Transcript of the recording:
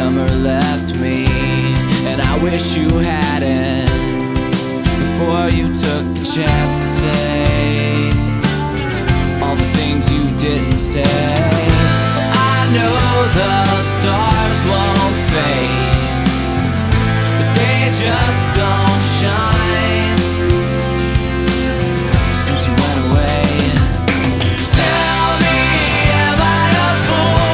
summer left me, and I wish you hadn't, before you took the chance to say all the things you didn't say. I know the